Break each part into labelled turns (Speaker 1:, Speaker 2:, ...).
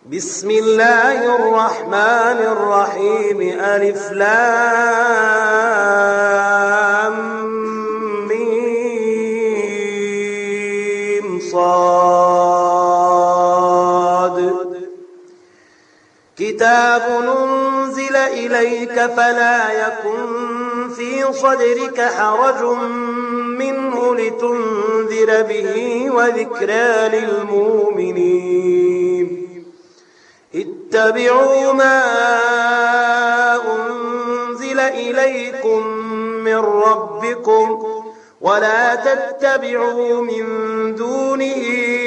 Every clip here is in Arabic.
Speaker 1: بسم الله الرحمن الرحيم ألف لام ميم صاد كتاب أنزل إليك فلا يكن في صدرك حرج منه لتنذر به وذكرى للمؤمنين اتبعوا ما أنزل إليكم من ربكم ولا تتبعوا من دونه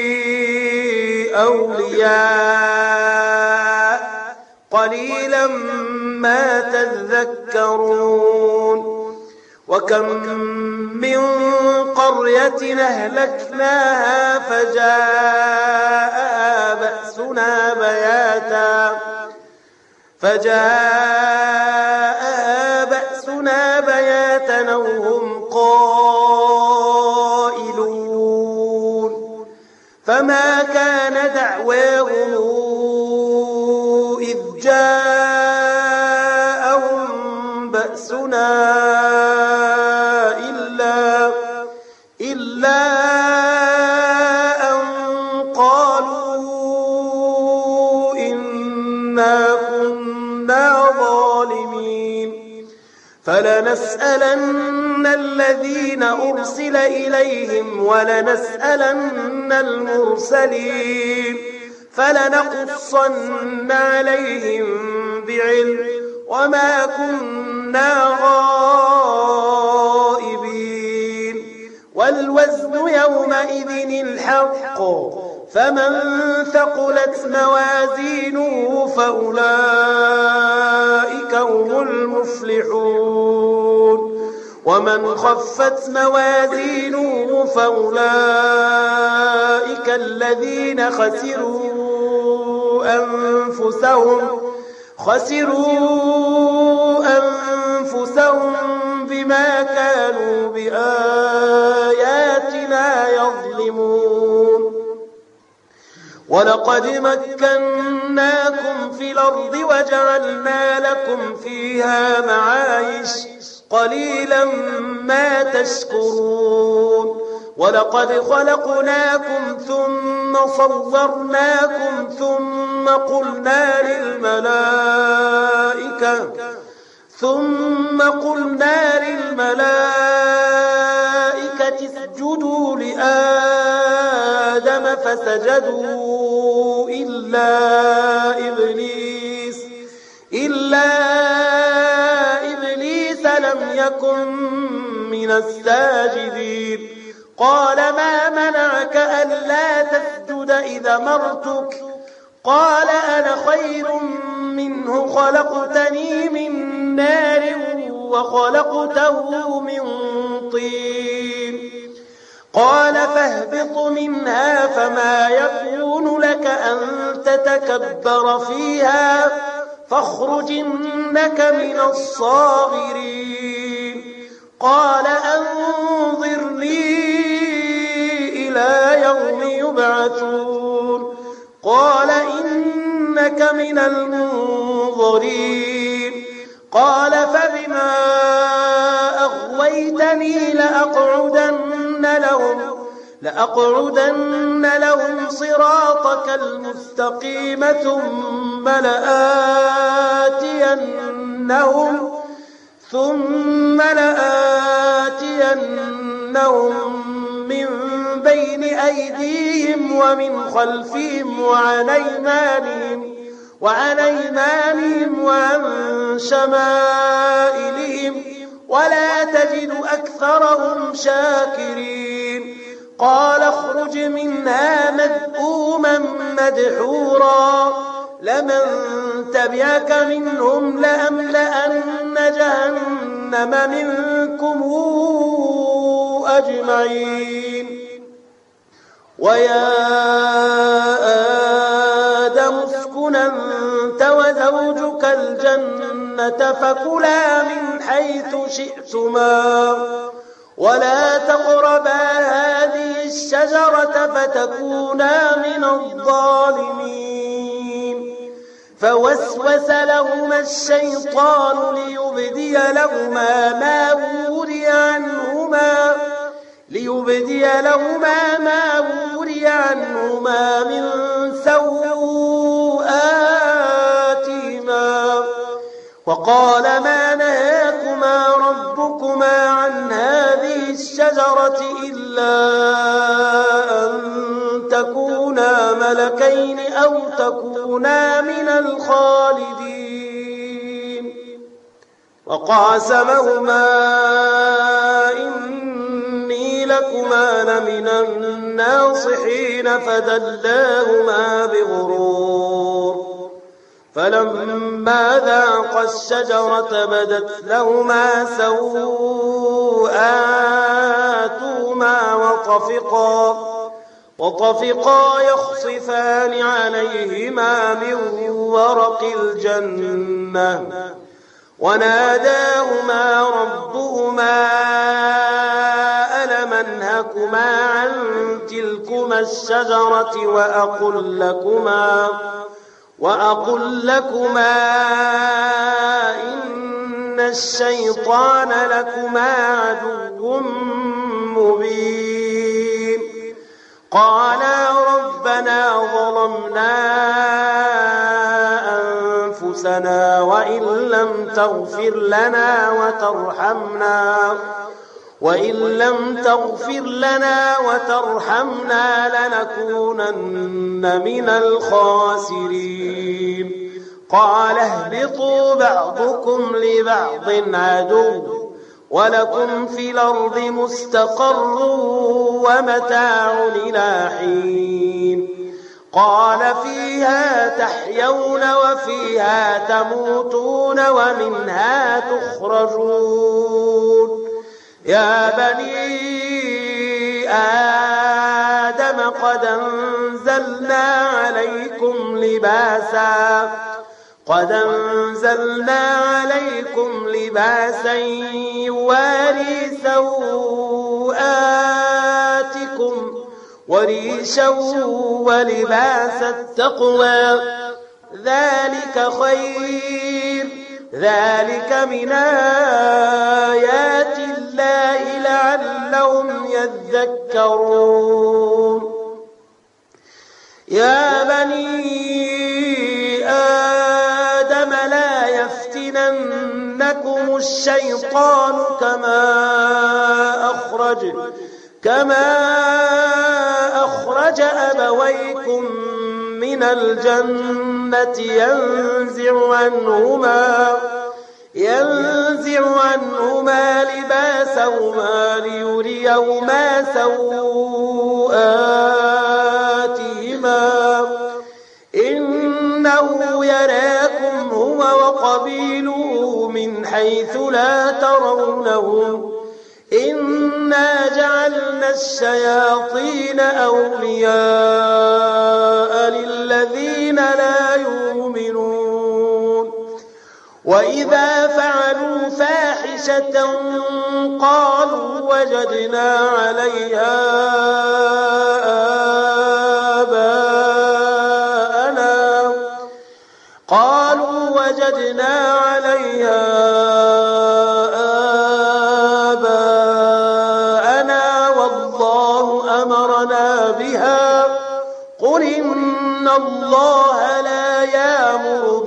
Speaker 1: أولياء قليلا ما تذكرون وكم من قرية أهلكناها فجاءها بأسنا بياتا أو هم قائلون فما كان دعواهم إذ جاءهم بأسنا إلا أن قالوا إنا كنا ظالمين فلنسألن الذين أرسل إليهم ولنسألن المرسلين فلنقصن عليهم بعلم وما كنا غائبين والوزن يومئذ الحق فمن ثقلت موازينه فأولئك هم المفلحون ومن خفت موازينه فأولئك الذين خسروا أنفسهم بما كانوا بآياتنا يظلمون ولقد مكناكم في الأرض وجعلنا لكم فيها معايش قليلا ما تشكرون ولقد خلقناكم ثم صورناكم ثم قلنا للملائكة اسجدوا لآدم فسجدوا إلا إبليس لم يكن من الساجدين قال ما منعك ألا تسجد إذا أمرتك قال أنا خير منه خلقتني من نار وخلقته من طين قال فاهبط منها فما يكون لك أن تتكبر فيها فاخرج إنك من الصاغرين قال أنظرني إلى يوم يبعثون قال إنك من المنظرين قال فبما أغويتني لأقعدن لهم صراطك المستقيم ثم لآتينهم من بين أيديهم ومن خلفهم وعن أيمانهم وعن شمائلهم ولا تجد أكثرهم شاكرين قال اخرج منها مذءوما مدحورا لمن تبعك منهم لأملأن جهنم منكم أجمعين ويا آدم اسكن أنت وزوجك الجنة فكلا من حيث شئتما ولا تقربا هذه الشجرة فتكونا من الظالمين فوسوس لهما الشيطان ليبدي لهما ما وري عنهما من سوآتهما وقال ما نهاكما ربكما عن هذه الشجرة إلا أن تكونا ملكين أو تكونا من الخالدين وقاسمهما إني لكما لمن الناصحين فدلاهما بغرور فلما ذاقا الشجرة بدت لهما سوآتهما وطفقا يخصفان عليهما من ورق الجنة وناداهما ربهما ألم أنهكما عن تلكما الشجرة وأقل لكما إن الشيطان لكما عدو مبين قالا ربنا ظلمنا أنفسنا وإن لم تغفر لنا وترحمنا لنكونن من الخاسرين قال اهبطوا بعضكم لبعض عدو ولكم في الأرض مستقر ومتاع إلى حين قال فيها تحيون وفيها تموتون ومنها تخرجون يا بني آدم قد أنزلنا عليكم لباسا يواري سوآتكم وريشا ولباس التقوى ذلك خير ذلك من آيات الله لعلهم يذكرون يا بني آدم لا يفتننكم الشيطان كما أخرج أبويكم من الجنة ينزع عنهما لباسهما ليريهما سوآتهما إنه يراكم هو وقبيله من حيث لا ترونهم إنا جعلنا الشياطين أولياء للذين لا يؤمنون وإذا فعلوا فاحشة قالوا وجدنا عليها آباءنا والله أمرنا بها قل إن الله لا يأمر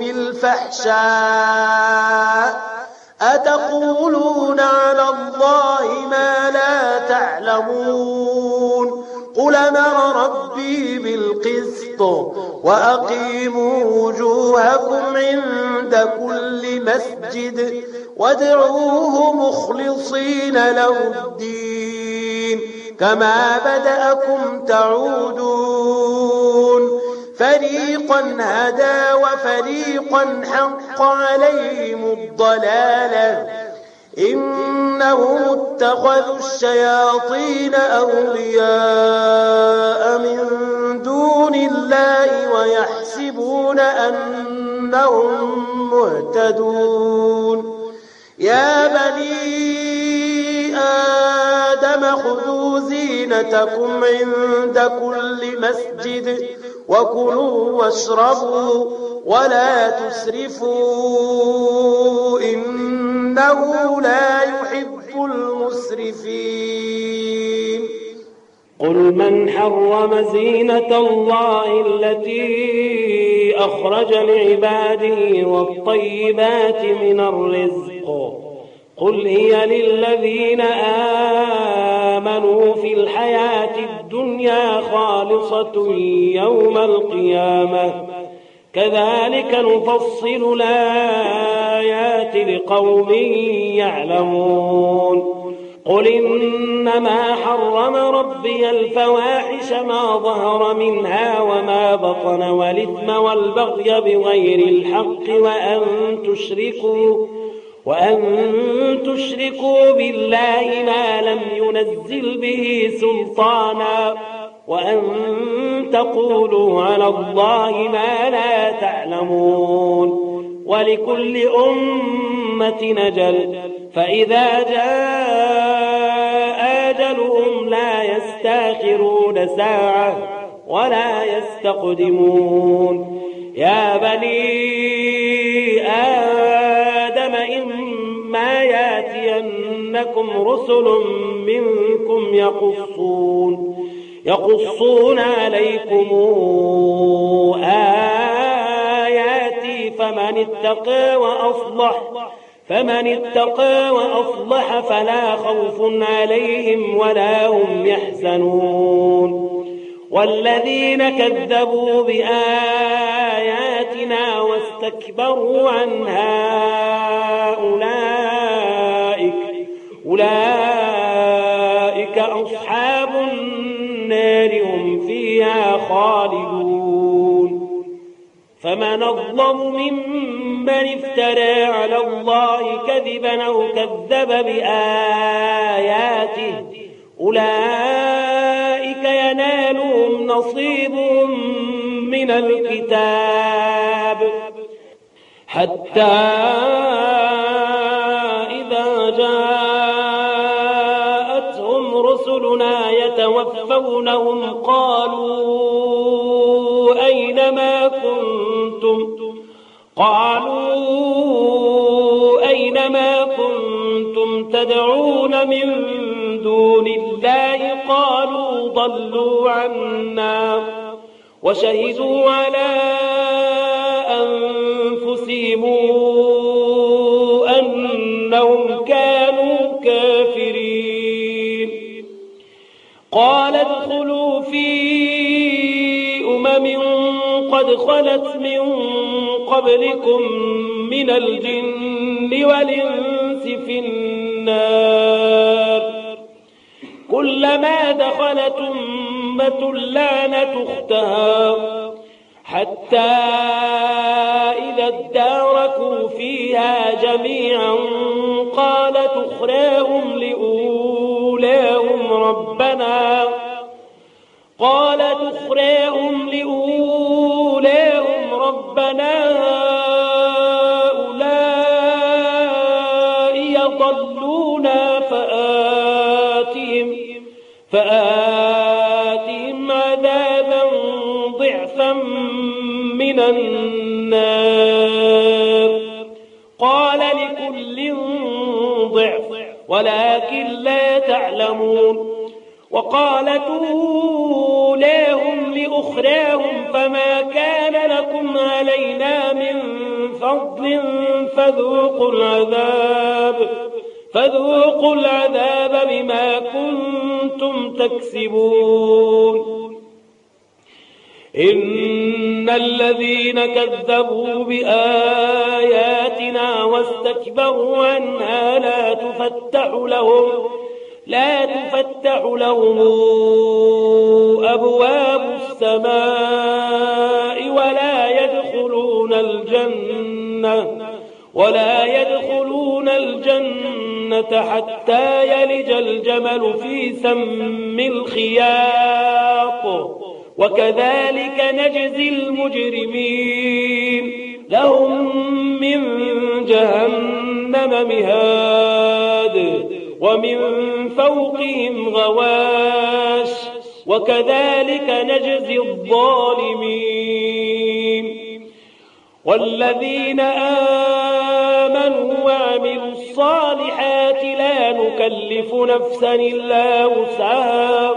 Speaker 1: بالفحشاء أتقولون على الله ما لا تعلمون قل أمر ربي بالقسط وأقيموا وجوهكم عند كل مسجد وادعوه مخلصين له الدين كما بدأكم تعودون فريقا هدى وفريقا حق عليهم الضلالة إنهم اتخذوا الشياطين أولياء من دون الله ويحسبون أنهم مهتدون يا بني آدم خذوا زينتكم عند كل مسجد وكلوا واشربوا ولا تسرفوا إنه لا يحب المسرفين.
Speaker 2: قل من حرم زينة الله التي أخرج لعباده والطيبات من الرزق قل هي للذين آمنوا في الحياة الدنيا خالصة يوم القيامة كذلك نفصل الآيات لقوم يعلمون. قل إنما حرم ربي الفواحش ما ظهر منها وما بطن والإثم والبغي بغير الحق وأن تشركوا بالله ما لم ينزل به سلطانا وأن تقولوا على الله ما لا تعلمون. ولكل أمة أجل فإذا جاء أجلهم لا يستأخرون ساعة ولا يستقدمون. يا بني آدم إما يأتينكم رسل منكم يقصون عليكم آياتي فمن اتقى وأصلح فلا خوف عليهم ولا هم يحزنون. والذين كذبوا بآياتنا واستكبروا عنها أولئك أصحاب النار هم فيها خالدون. فمن أظلم ممن افترى على الله كذبا أو كذب بآياته أولئك ينالهم نصيبهم من الكتاب حتى إذا جاءتهم رسلنا يتوفونهم قالوا أين ما كنتم تدعون من دون الله قالوا ضلوا عنا وشهدوا على أنفسهم أنهم كانوا كافرين. قال ادخلوا في قد خلت من قبلكم من الجن والإنس في النار كلما دخلت أمة لعنت أختها حتى إذا اداركوا فيها جميعا قالت أخراهم لأولاهم ربنا هؤلاء يضلونا فآتهم عذابا ضعفا من النار قال لكل ضعف ولكن لا تعلمون. وقالت أولاهم لأخراهم فما كان لكم علينا من فضل فذوقوا العذاب بما كنتم تكسبون. إن الذين كذبوا بآياتنا واستكبروا عنها لا تفتح لهم أبواب السماء ولا يدخلون الجنة حتى يلج الجمل في سم الخياط وكذلك نجزي المجرمين. لهم من جهنم مهاد ومن فوقهم غواش وكذلك نجزي الظالمين والذين آمنوا وعملوا الصالحات لا نكلف نفسا إلا وسعها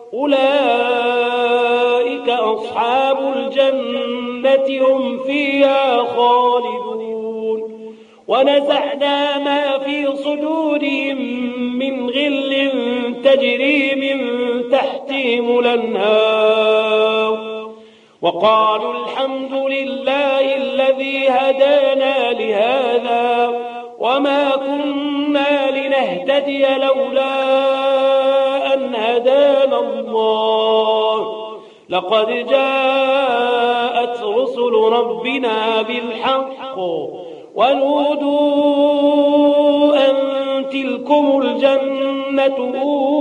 Speaker 2: أولئك أصحاب الجنة هم فيها خالدون ونزعنا ما في صدورهم من غل تجري من تحتهم الأنهار وقالوا الحمد لله الذي هدانا لهذا وما كنا لنهتدي لولا أن هدانا الله لقد جاءت رسل ربنا بالحق ونودوا أن تلكم الجنة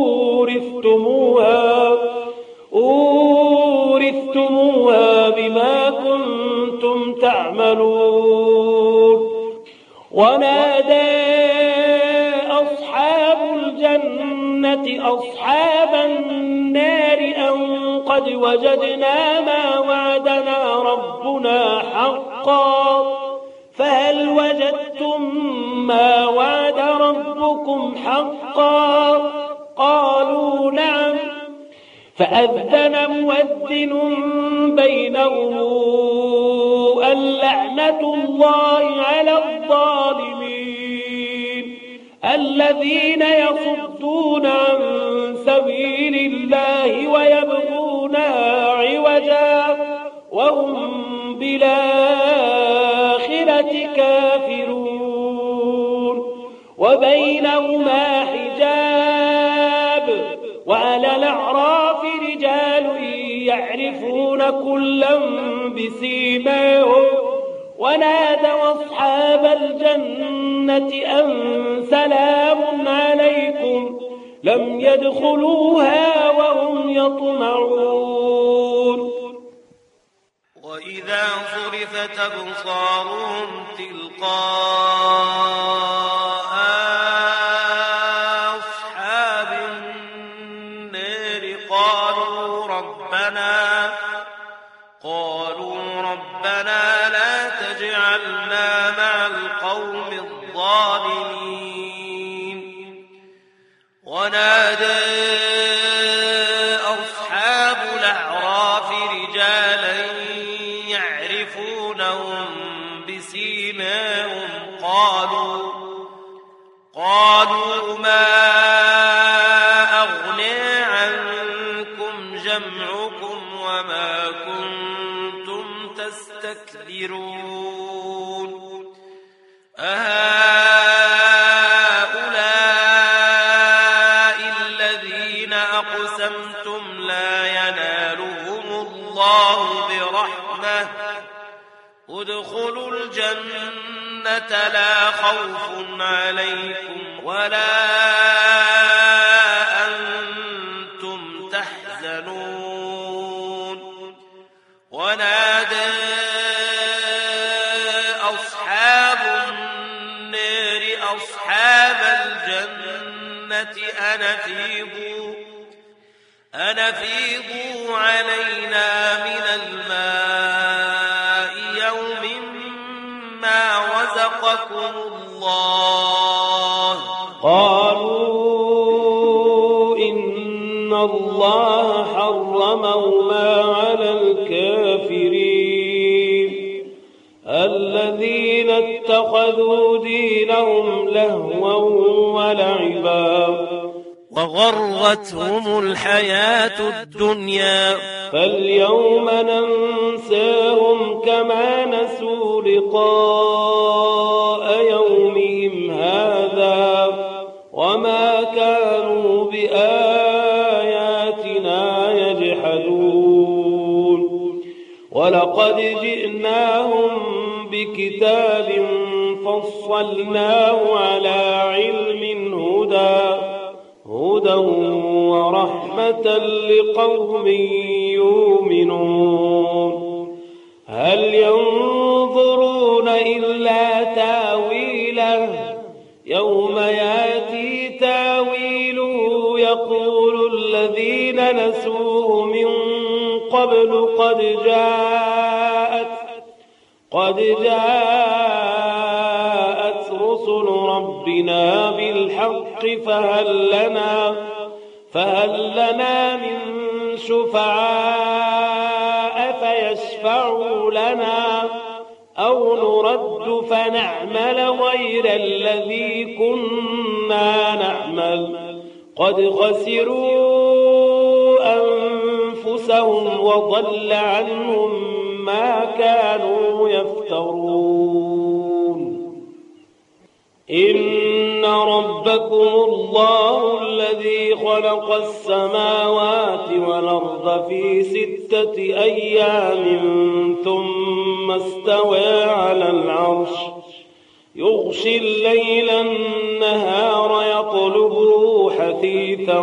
Speaker 2: أورثتموها بما كنتم تعملون ونادى أصحاب الجنة أصحاب النار أن قد وجدنا ما وعدنا ربنا حقا فهل وجدتم ما وعد ربكم حقا قالوا نعم فأذن مؤذن بينهم اللعنة الله على الظالمين الذين يصدون عن سبيل الله ويبغونها عوجا وهم بالآخرة كافرون وبينهما حجاب وعلى الأعراف رجال يعرفون كلا بسيماهم ونادوا أصحاب الجنة أن سلام عليكم لم يدخلوها وهم يطمعون
Speaker 1: وإذا صرفت أبصارهم تلقاء أصحاب النار قالوا ربنا لا تجعلنا مع القوم الظالمين ونادى أصحاب الأعراف رجالا يعرفونهم بسيماهم قالوا ما أغنى عنكم جمعكم وما كنتم تستكبرون أهؤلاء الذين أقسمتم لا ينالهم الله برحمة ادخلوا الجنة لا خوف عليكم ولا أنتم تحزنون ونادى أصحاب النار أصحاب الجنة أن أفيضوا علينا من الماء يوم ما رزقكم الله
Speaker 2: قالوا إن الله حرمهما على الكافرين الذين اتخذوا دينهم لهوا ولعبا
Speaker 1: وغرتهم الحياة الدنيا
Speaker 2: فاليوم ننساهم كما نسوا لقاء يومهم هذا وما كانوا بآياتنا يجحدون ولقد جئناهم بكتاب فصلناه على علم هدى ورحمة لقوم يؤمنون هل ينظرون إلا تاويله يوم ياتي تاويله يقول الذين نسوه قبل قد جاءت رسل ربنا بالحق فهل لنا من شفعاء فيشفعوا لنا أو نرد فنعمل غير الذي كنا نعمل قد خسروا أنفسهم وضل عنهم ما كانوا يفترون. إن ربكم الله الذي خلق السماوات والأرض في 6 أيام ثم استوى على العرش يغشي الليل النهار يطلبه حثيثا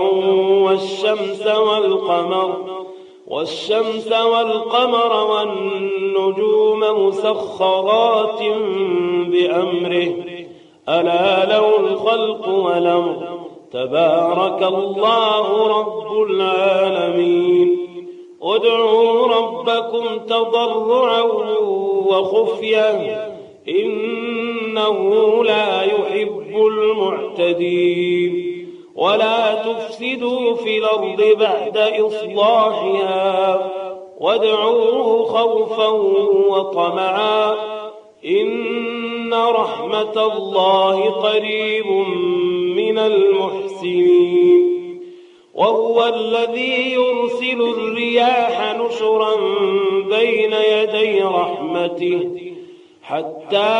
Speaker 2: والشمس والقمر والنجوم مسخرات بأمره ألا له الخلق والأمر تبارك الله رب العالمين. ادعوا ربكم تضرعا وخفيا إنه لا يحب المعتدين. ولا تفسدوا في الأرض بعد إصلاحها وادعوه خوفا وطمعا إن رحمة الله قريب من المحسنين. وهو الذي يرسل الرياح نشرا بين يدي رحمته حتى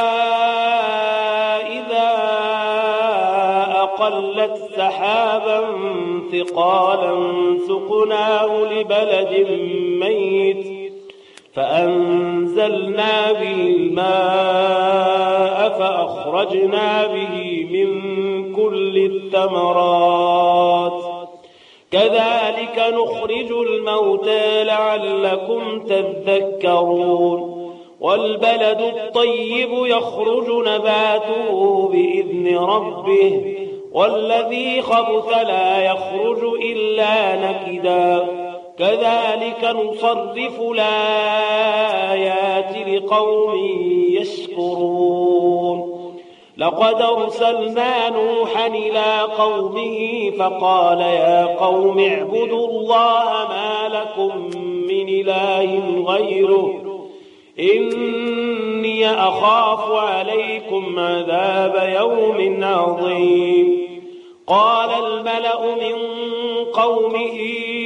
Speaker 2: إذا أقلت سحابا ثقالا سقناه لبلد ميت فأنزلنا به الماء فأخرجنا به من كل الثمرات كذلك نخرج الموتى لعلكم تذكرون. والبلد الطيب يخرج نباته بإذن ربه والذي خبث لا يخرج إلا نكدا كذلك نصرف الآيات لقوم يشكرون. لقد أرسلنا نوحا إلى قومه فقال يا قوم اعبدوا الله ما لكم من إله غيره إني أخاف عليكم عذاب يوم عظيم. قال الملأ من قومه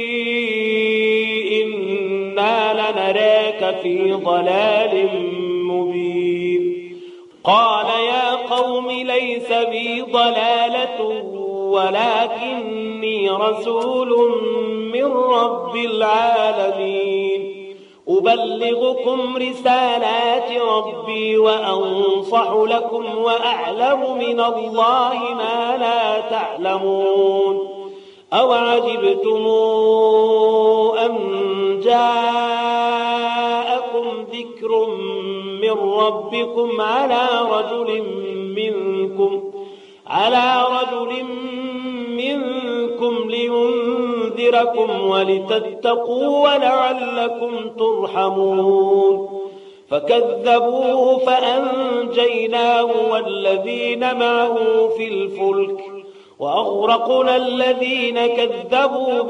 Speaker 2: إنا لنراك في ضلال مبين. قال يا قوم ليس بي ضلالة ولكني رسول من رب العالمين أبلغكم رسالات ربي وأنصح لكم وأعلم من الله ما لا تعلمون. أوعجبتم أن جاءكم ذكر من ربكم على رجل منكم لينذركم ولتتقوا ولعلكم ترحمون. فكذبوه فأنجيناه والذين معه في الفلك وأغرقنا الذين كذبوا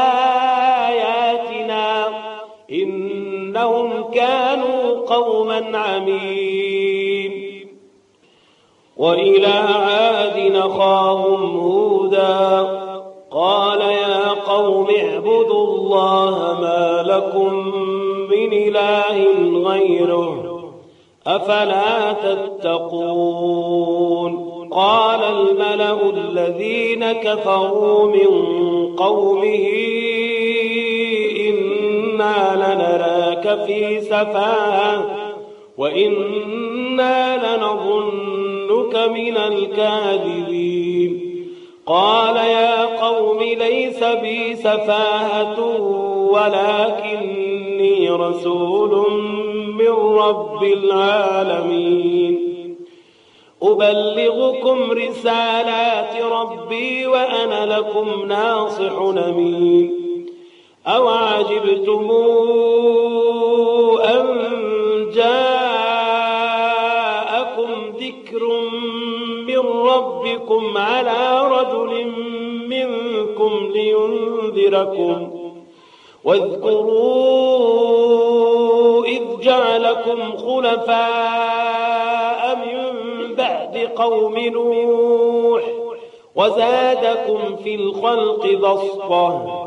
Speaker 2: بآياتنا إنهم كانوا قوما عمين. وإلى عاد أخاهم هودا قال يا قوم اعبدوا الله ما لكم من إله غيره أفلا تتقون. قال الملأ الذين كفروا من قومه إنا لنراك في سفاهة وإنا لنظنك من الكاذبين. قال يا قوم ليس بي سفاهة ولكني رسول من رب العالمين أبلغكم رسالات ربي وأنا لكم ناصح أمين. أو عجبتم أن جاءكم ذكر من ربكم على رجل منكم لينذركم واذكروا إذ جعلكم خلفاء من بعد قوم نوح وزادكم في الخلق بسطة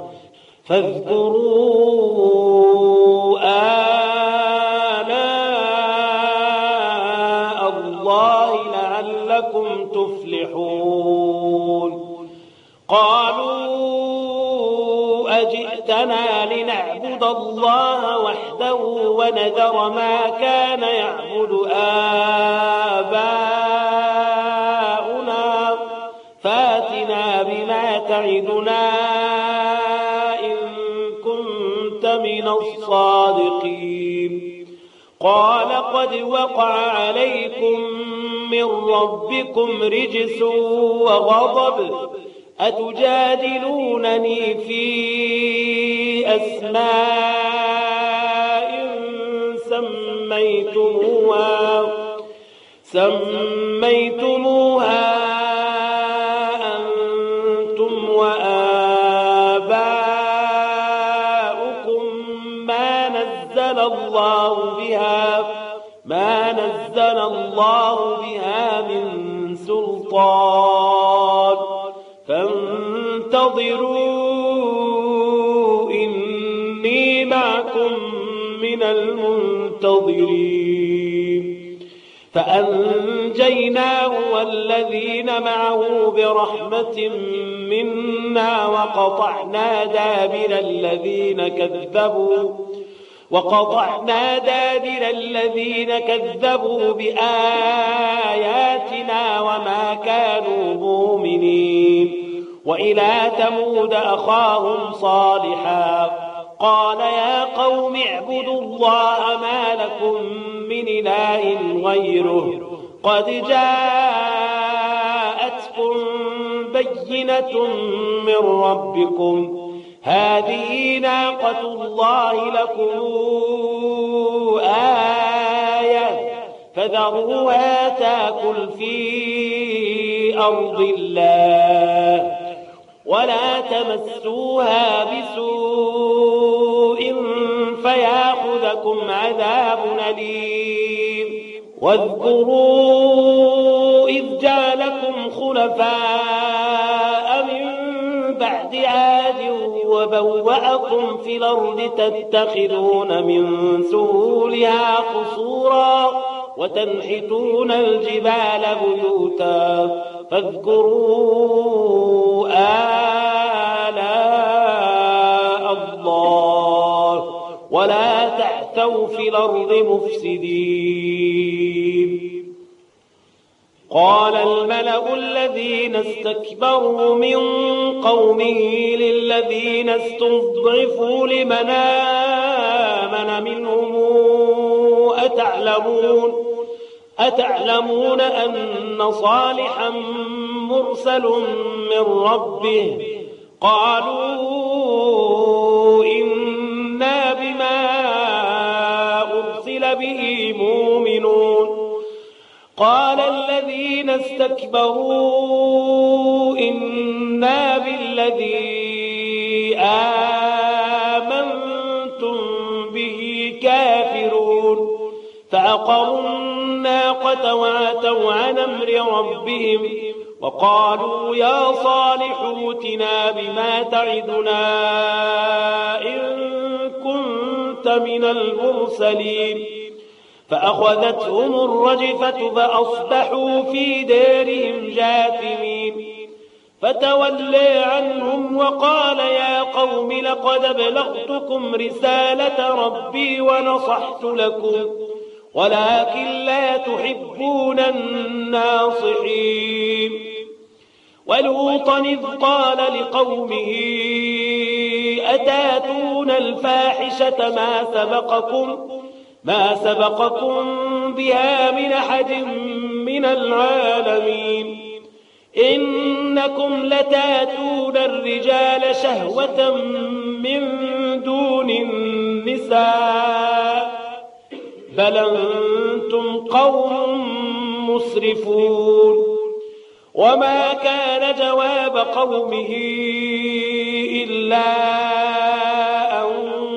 Speaker 2: فاذكروا آلاء الله لعلكم تفلحون. قالوا أجئتنا لنعبد الله وحده ونذر ما كان يعبد آباؤنا فاتنا بما تعدنا إن كنت من الصادقين. قال قد وقع عليكم من ربكم رجس وغضب أتجادلونني في أسماء سميتموها أنتم وآباؤكم ما نزل الله بها من سلطان فانتظروا إني معكم من المنتظرين. فأنجيناه والذين معه برحمة منا وقطعنا دابر الذين كذبوا بآياتنا وما كانوا مؤمنين. وإلى ثمود أخاهم صالحا قال يا قوم اعبدوا الله ما لكم من إله غيره قد جاءتكم بينة من ربكم هذه ناقة الله لكم آية فذروها تأكل في أرض الله ولا تمسوها بسوء فيأخذكم عذاب أليم. واذكروا إذ جعلكم خلفاء من بعد عاد وبوأكم في الأرض تتخذون من سهولها قصورا وتنحتون الجبال بيوتا فاذكروا آلاء الله ولا تعثوا في الأرض مفسدين. قال الملأ الذين استكبروا من قومه للذين استضعفوا لمن آمن منهم أتعلمون أن صالحا مرسل من ربه قالوا إنا بما أرسل به مؤمنون. قال الذين استكبروا إنا بالذي آمنتم به كافرون. فعقروا الناقة وعتوا عن أمر ربهم وقالوا يا صالح ائتنا بما تعدنا إن كنت من المرسلين. فأخذتهم الرجفة فأصبحوا في دارهم جاثمين. فتولى عنهم وقال يا قوم لقد أبلغتكم رسالة ربي ونصحت لكم ولكن لا تحبون الناصحين. ولوطا إذ قال لقومه أتاتون الفاحشة ما سبقكم بها من أحد من العالمين. إنكم لتاتون الرجال شهوة من دون النساء بل أنتم قوم مسرفون. وما كان جواب قومه إلا أن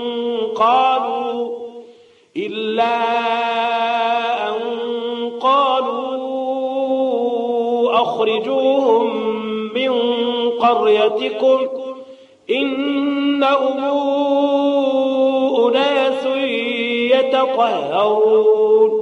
Speaker 2: قالوا أخرجوهم من قريتكم إنهم أناس يتطهرون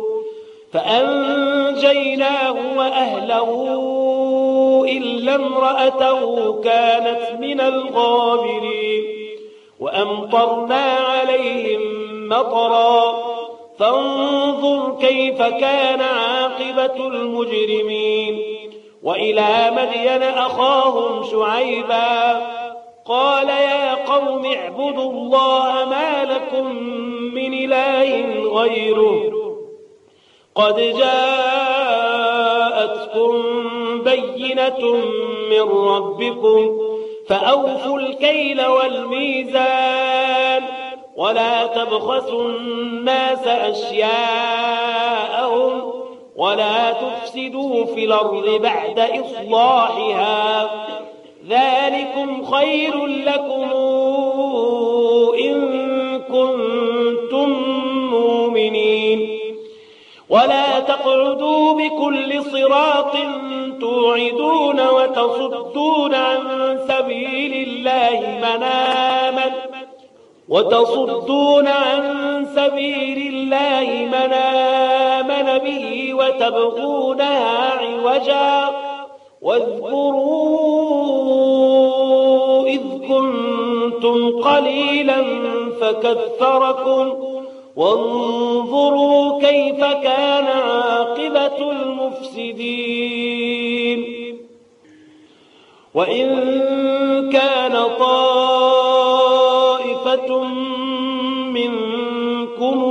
Speaker 2: فأنجيناه وأهله إلا امرأته كانت من الغابرين وأمطرنا عليهم مطرا فانظر كيف كان عاقبة المجرمين. وإلى مدين أخاهم شعيبا قال يا قوم اعبدوا الله ما لكم من إله غيره قد جاءتكم بينة من ربكم فأوفوا الكيل والميزان ولا تبخسوا الناس أشياءهم ولا تفسدوا في الأرض بعد إصلاحها ذلكم خير لكم إن كنتم مؤمنين. ولا تقعدوا بكل صراط توعدون وتصدون عن سبيل الله من آمن به وتبغونها عوجا واذكروا إذ كنتم قليلا فكثركم وانظروا كيف كان عاقبة المفسدين. وإن كان طائفة منكم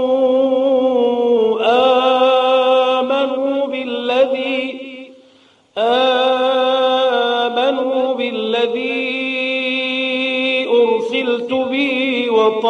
Speaker 2: آمنوا بالذي أرسلت به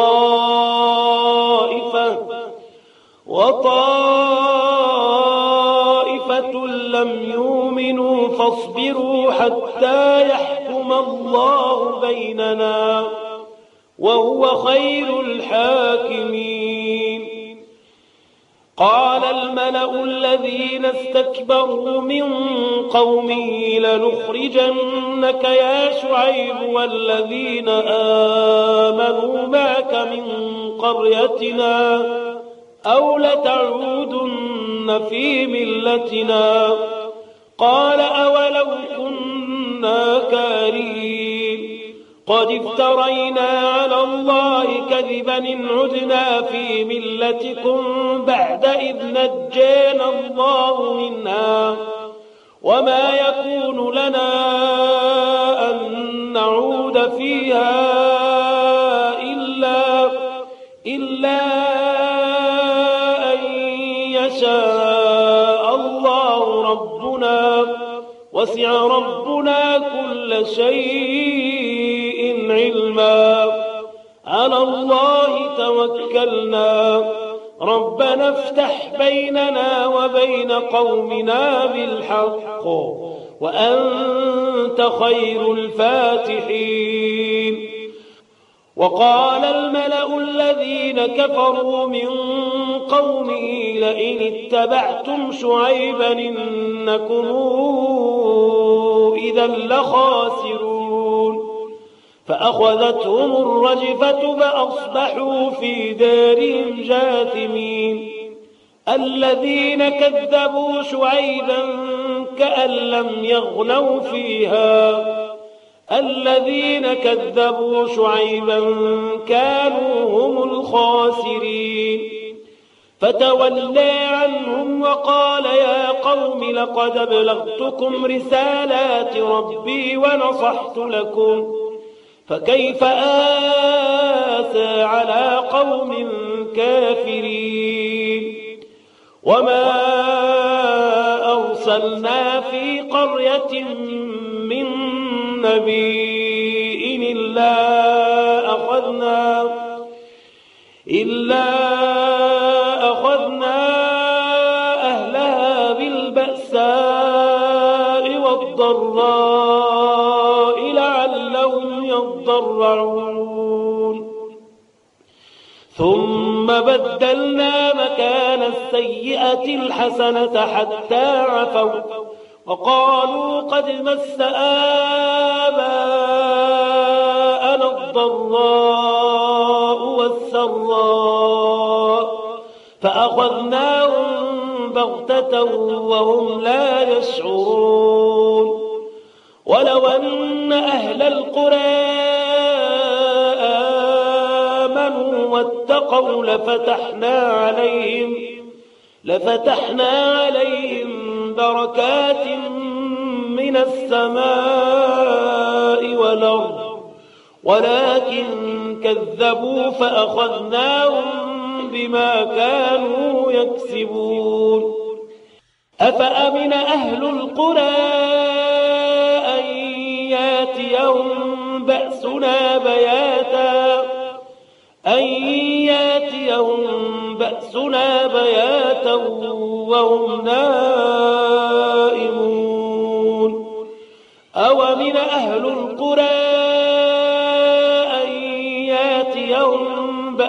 Speaker 2: وطائفة لم يؤمنوا فاصبروا حتى يحكم الله بيننا وهو خير الحاكمين. قال الملأ الذين استكبروا من قومه لنخرجنك يا شعيب والذين آمنوا معك من قريتنا أو لتعودن في ملتنا قال أولو كنا كارهين قد افترينا على الله كذبا إن عدنا في ملتكم بعد إذ نجانا الله منها وما يكون لنا أن نعود فيها إلا أن يشاء الله ربنا وسع ربنا كل شيء علما على الله توكلنا ربنا افتح بيننا وبين قومنا بالحق وأنت خير الفاتحين. وقال الملأ الذين كفروا من قومه لئن اتبعتم شعيبا إنكم إذا لخاسرون فأخذتهم الرجفة فأصبحوا في دارهم جاثمين. الذين كذبوا شعيبا كأن لم يغنوا فيها الذين كذبوا شعيبا كانوا هم الخاسرين فتولى عنهم وقال يا قوم لقد أبلغتكم رسالات ربي ونصحت لكم فكيف آسى على قوم كافرين. وما أرسلنا في قرية من نبي إلا أخذنا أهلها بالبأساء والضراء لعلهم يضرعون ثم بدلنا مكان السيئة الحسنة حتى عفوا وقالوا قد مس آباءنا الضراء والسراء فأخذناهم بغتة وهم لا يشعرون ولو أن أهل القرى آمنوا واتقوا لفتحنا عليهم بركات من السماء والأرض ولكن كذبوا فأخذناهم بما كانوا يكسبون أفأمن أهل القرى أن ياتيهم بأسنا بياتا وهم نائمون أومن أهل القرى أن ياتيهم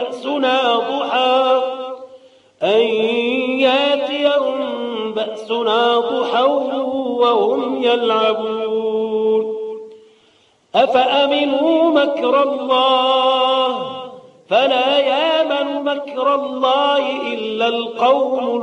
Speaker 2: بأسنا ضحى وهم يلعبون أفأمنوا مكر الله فلا يامن مكر الله إلا القوم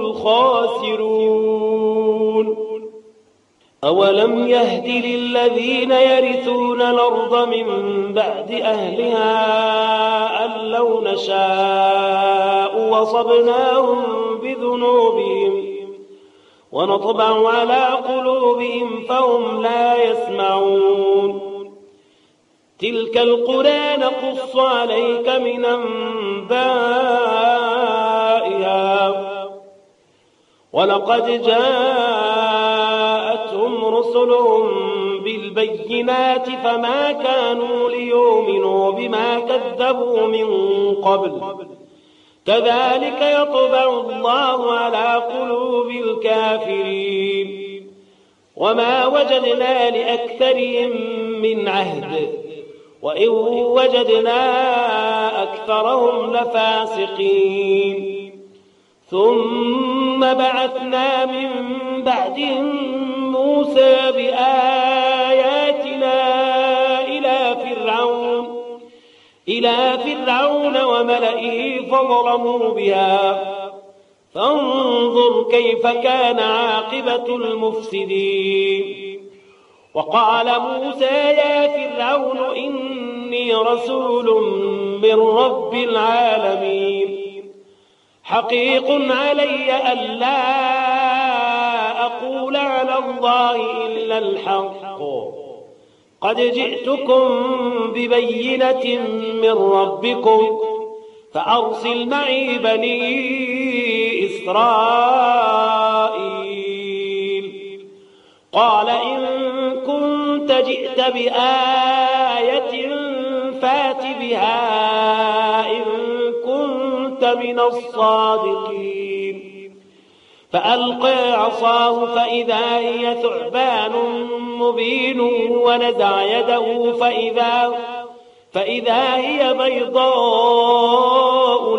Speaker 2: الخاسرون أولم يهد للذين يرثون الأرض من بعد أهلها أن لو نشاء وصبناهم بذنوبهم ونطبع على قلوبهم فهم لا يسمعون تلك القرى نقص عليك من أنبائها ولقد جاءتهم رسلهم بالبينات فما كانوا ليؤمنوا بما كذبوا من قبل كذلك يطبع الله على قلوب الكافرين وما وجدنا لأكثرهم من عهد وإن وجدنا أكثرهم لفاسقين ثم بعثنا من بعدهم موسى بآياتنا إلى فرعون وملئه فظلموا بها فانظر كيف كان عاقبة المفسدين وقال موسى يا فرعون إني رسول من رب العالمين حقيق علي ألا أقول على الله إلا الحق قد جئتكم ببينة من ربكم فأرسل معي بني إسرائيل قال إن كنت جئت بآية فات بها إن كنت من الصادقين فألقى عصاه فإذا هي ثعبان مبين ونزع يده فإذا هي بيضاء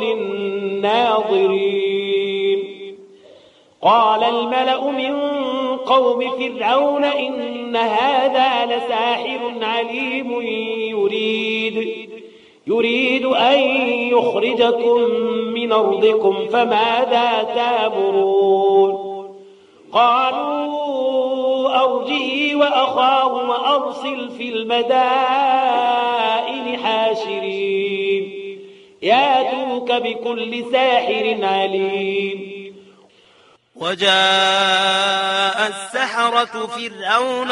Speaker 2: للناظرين قال الملأ من قوم فرعون إن هذا لساحر عليم يريد أن يخرجكم من أرضكم فماذا تأمرون قالوا أرجه وأخاه وأرسل في المدائن حاشرين ياتوك بكل ساحر عليم
Speaker 3: وجاء السحرة فرعون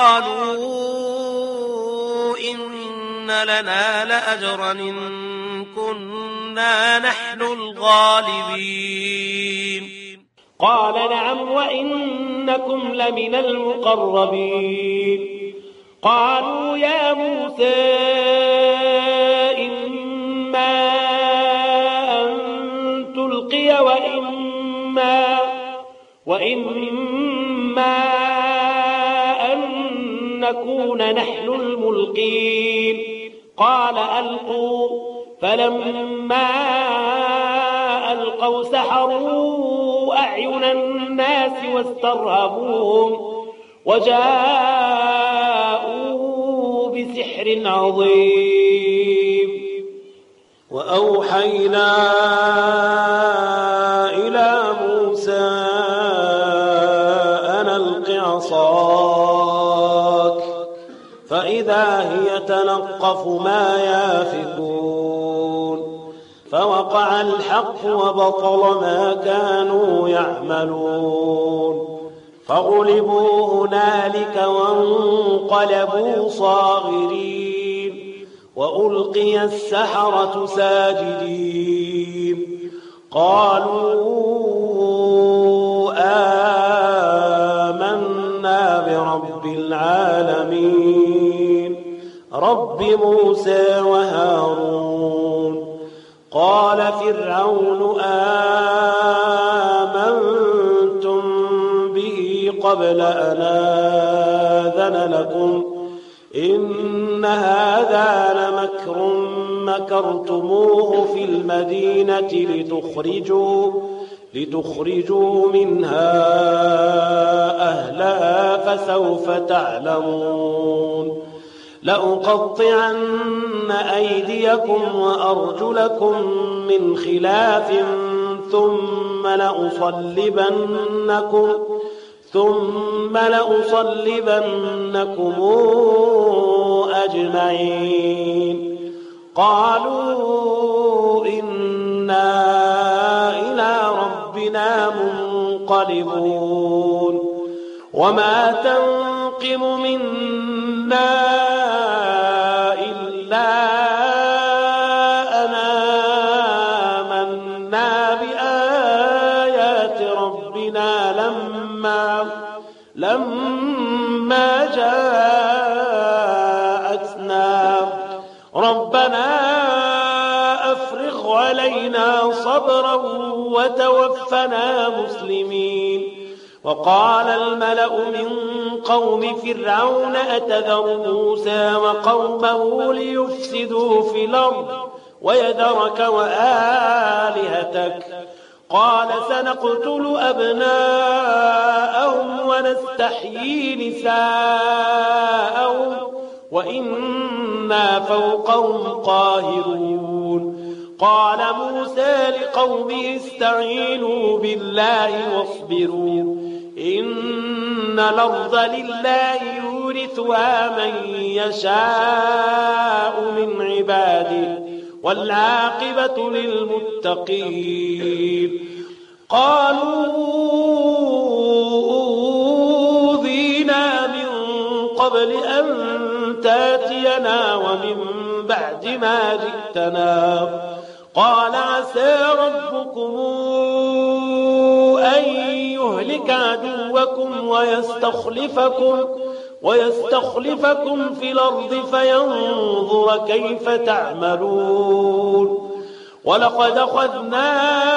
Speaker 3: قالوا إن لنا لأجرا إن كنا نحن الغالبين
Speaker 2: قال نعم وإنكم لمن المقربين قالوا يا موسى إما أن تلقي وإما أن نكون نحن الملقين قال ألقوا فلما ألقوا سحروا أعين الناس واسترهبوهم وجاءوا بسحر عظيم
Speaker 1: وأوحينا إلى موسى أن ألق عصاك فإذا هي تلقف ما يافكون فوقع الحق وبطل ما كانوا يعملون فغلبوا هنالك وانقلبوا صاغرين وألقي السحرة ساجدين قالوا آمنا برب العالمين رب موسى وهارون قال فرعون آمنتم به قبل أن آذن لكم إن هذا لمكر مكرتموه في المدينة لتخرجوا منها أهلها فسوف تعلمون لأقطعن أيديكم وأرجلكم من خلاف ثم لأصلبنكم أجمعين قالوا إنا إلى ربنا منقلبون وما تنقم منا إلا أن آمنا بآيات ربنا لما جاءتنا ربنا أفرغ علينا صبرا وتوفنا مسلمين وقال الملأ من قوم فرعون أتذر موسى وقومه ليفسدوا في الأرض ويذرك وآلهتك قال سنقتل أبناءهم ونستحيي نساءهم وإنا فوقهم قاهرون قال موسى لقومه استعينوا بالله واصبروا إن الأرض لله يورثها من يشاء من عباده والعاقبة للمتقين قالوا أوذينا من قبل أن تاتينا ومن بعد ما جئتنا قال عسى ربكم أن يهلك عدوكم ويستخلفكم في الأرض فينظر كيف تعملون ولقد أخذنا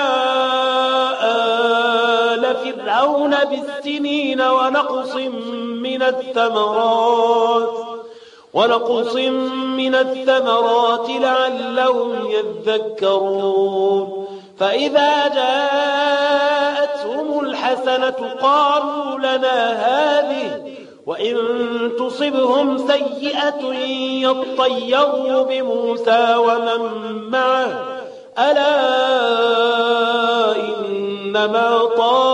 Speaker 1: آل فرعون بالسنين ونقص من الثمرات لعلهم يذكرون فإذا جاءتهم الحسنة قالوا لنا هذه وإن تصبهم سيئة يطيروا بموسى ومن معه ألا إنما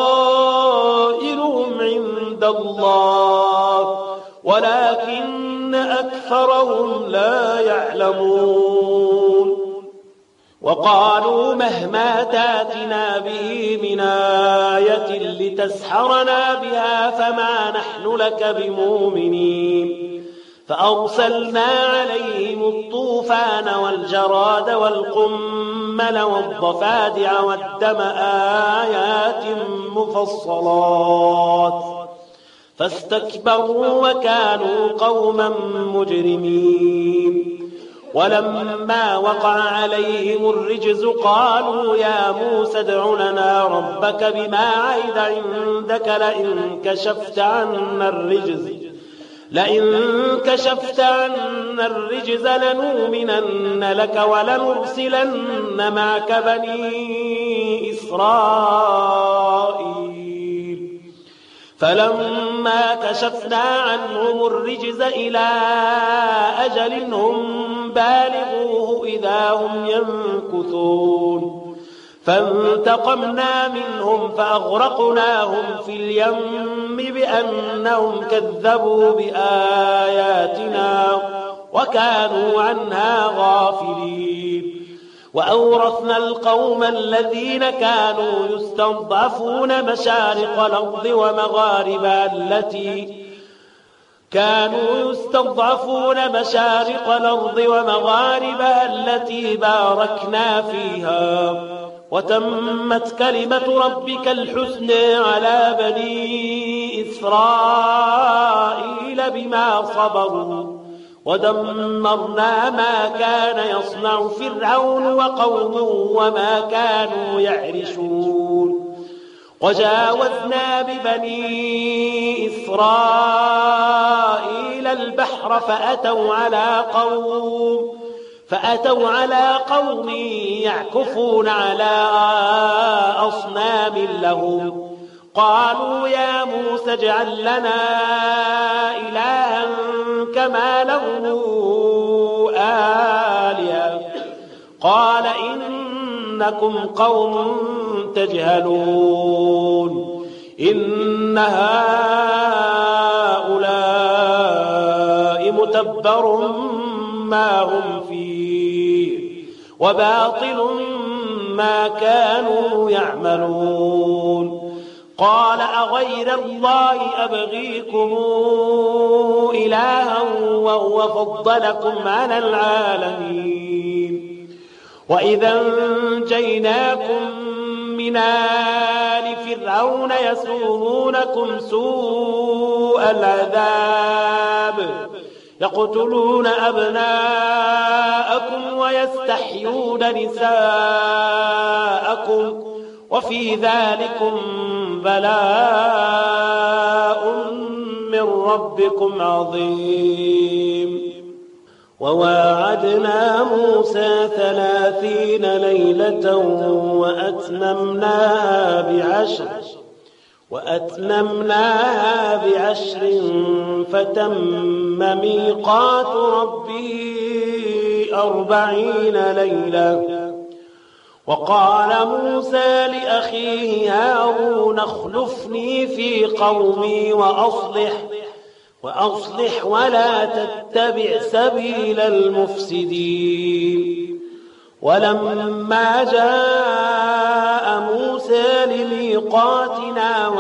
Speaker 1: طائرهم عند الله ولكن أكثرهم لا يعلمون وقالوا مهما تاتنا به من آية لتسحرنا بها فما نحن لك بمؤمنين فأرسلنا عليهم الطوفان والجراد والقمل
Speaker 2: والقنمل والضفادع والدم آيات مفصلات فاستكبروا وكانوا قوما مجرمين. ولما وقع عليهم الرجز قالوا يا موسى ادع لنا ربك بما عهد عندك لئن كشفت عنا الرجز لنؤمنن لك ولنرسلن معك بني إسرائيل. فلما كشفنا عنهم الرجز إلى أجل هم بالغوه إذا هم ينكثون فانتقمنا منهم فأغرقناهم في اليم بأنهم كذبوا بآياتنا وكانوا عنها غافلين. وأورثنا القوم الذين كانوا يستضعفون مشارق الأرض ومغاربها التي باركنا فيها وتمت كلمة ربك الحسنى على بني إسرائيل بما صبروا ودمرنا ما كان يصنع فرعون وقومه وما كانوا يعرشون. وجاوزنا ببني إسرائيل البحر فأتوا على قوم يعكفون على أصنام لهم قالوا يا موسى اجعل لنا إلها كما له آلهة قال إنكم قوم تجهلون. إن هؤلاء متبر ما هم فيه وباطل ما كانوا يعملون. قال أغير الله أبغيكم إلها وهو فضلكم على العالمين. وإذا أنجيناكم من آل فرعون يسومونكم سوء العذاب يقتلون أبناءكم ويستحيون نساءكم وفي ذلكم بلاء من ربكم عظيم. وواعدنا موسى 30 ليلة وأتممناها بعشر فتم ميقات ربه 40 ليلة. وقال موسى لأخيه هارون اخلفني في قومي وأصلح ولا تتبع سبيل المفسدين. ولما جاء موسى لميقاتنا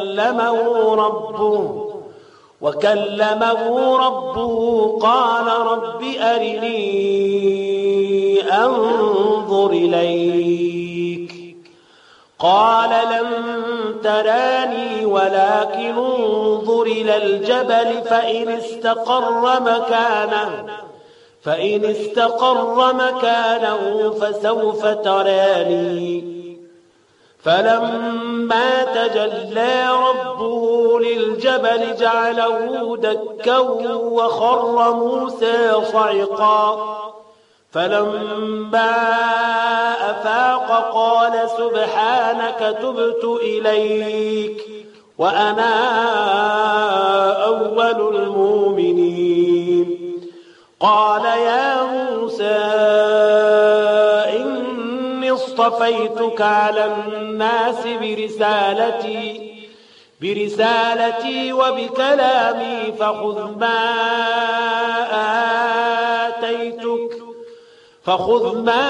Speaker 2: وكلمه ربه قال رب أرني أنظر إليك قال لن تراني ولكن انظر إلى الجبل فإن استقر مكانه فسوف تراني. فلما تجلى ربه للجبل جعله دكا وخر موسى صعقا. فلما أفاق قال سبحانك تبت إليك وأنا أول المؤمنين. قال يا موسى إني اصطفيتك على الناس برسالتي وبكلامي فخذ ما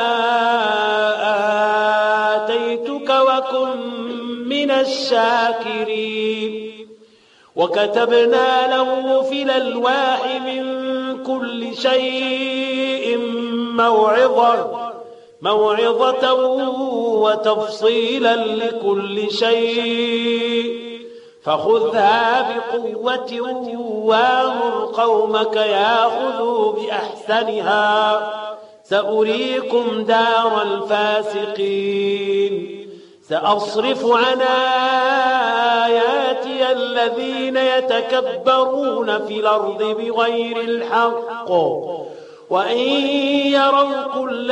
Speaker 2: آتيتك وكن من الشاكرين. وكتبنا له في الألواح من كل شيء موعظة موعظة وتفصيلا لكل شيء فخذها بقوة وامر قومك ياخذوا بأحسنها سأريكم دار الفاسقين سأصرف عن آياتي الذين يتكبرون في الأرض بغير الحق وإن يروا كل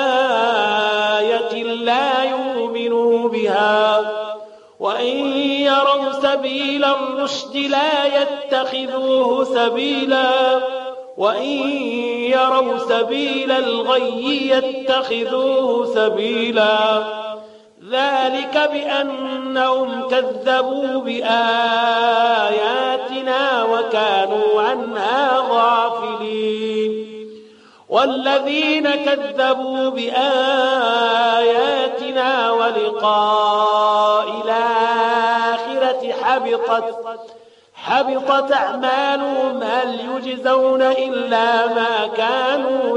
Speaker 2: آية لا يؤمنوا بها وإن يروا سبيل الرشد لا يتخذوه سبيلا وإن يروا سبيل الغي يتخذوه سبيلا ذلك بأنهم كذبوا بآياتنا وكانوا عنها غافلين والذين كذبوا بآياتنا ولقاء الآخرة حبطت أعمالهم هل يجزون إلا ما كانوا